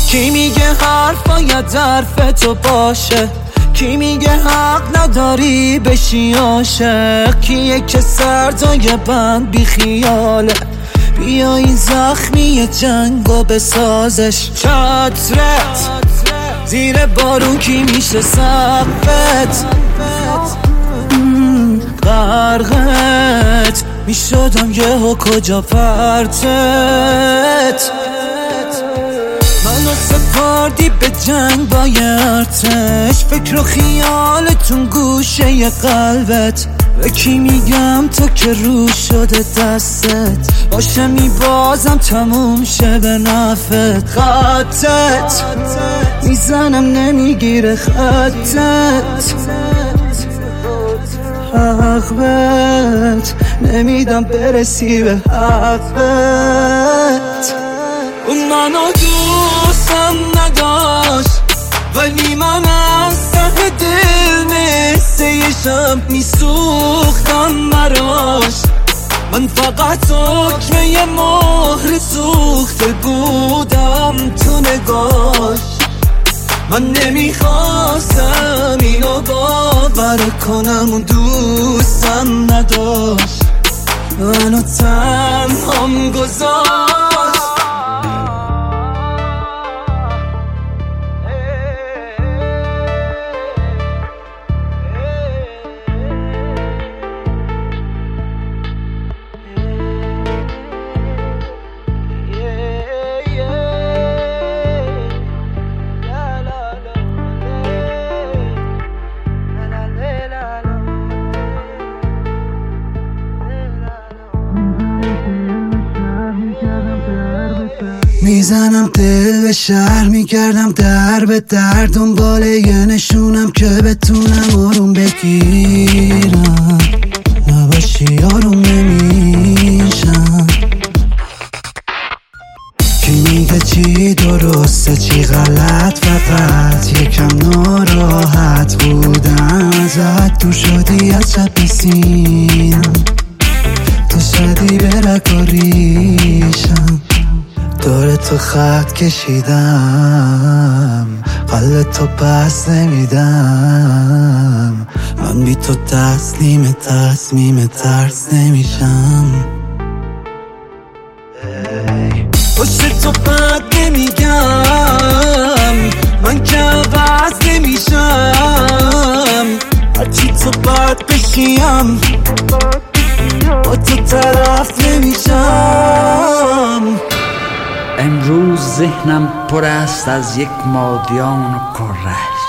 کی میگه حرف باید حرف تو باشه؟ کی میگه حق نداری بشی عاشق؟ کیه که سردای بند بی خیاله؟ بیا این زخمی جنگو بسازش. چترت زیر بارون کی میشه سقفت؟ غرقت میشدم یهو کجا پرتت؟ منو سپردی به جنگ با ارتش، فکر و خیالتون گوشه قلبت. به کی میگم تو که رو شده دستت؟ باشه میبازم تموم شه به نفت. خطت میزنم نمیگیره خطت، حقت نمیدم برسی به حقت. اون منو دوستم نداشت ولی من از ته دل مثل یه شب میسوختم براش. من فقط حکمه یه مهر سوخته بودم تو نگاش. من نمیخواستم اینو باور کنم اون دوستم نداشت، منو تنهام گذاشت. میزنم دل به شهر، میگردم در به در، دنبال یه نشونم که بتونم آروم بگیرم. نباشی آروم نمیشم. کی میگه چی درسته چی غلط؟ فقط یکم ناراحت بودم ازت. دور شدی از شب سینم، تو شدی به رکاریشم. دور تو خط کشیدم، قلب تو پس نمیدم. من بی تو تسلیم ترس نمیشم. پشت تو بد نمیگم، من که عوض نمیشم. هرچی تو بد بشیم با تو طرف نمیشم. امروز ذهنم پر است از یک مادیان و کرش.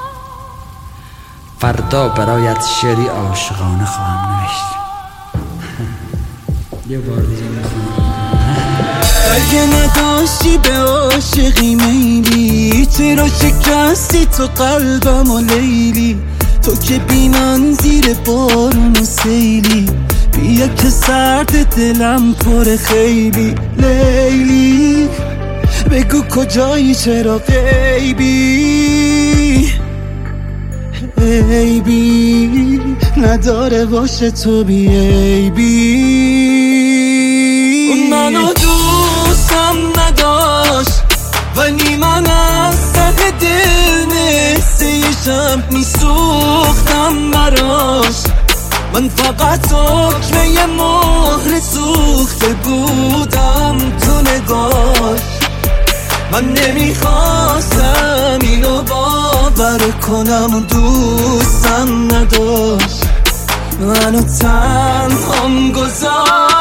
فردا برایت شعری عاشقانه خواهم نوشت. یه بار دیگه اگه نداشتی به عاشقی میلی، چرا شکستی تو قلبم و لیلی؟ تو که بی من زیر بارون و سیلی، بیا که سرد دلم پر خیلی. لیلی بگو کجایی چرا غیبی؟ عیبی نداره باشه تو بی عیبی. اون منو دوستم نداشت ولی من از ته دل مثل یه شب میسوختم براش. من فقط حکمه یه مهر سوخته بودم تو نگاش. من نمیخواستم اینو باور کنم اون دوستم نداشت، منو تنهام گذاشت.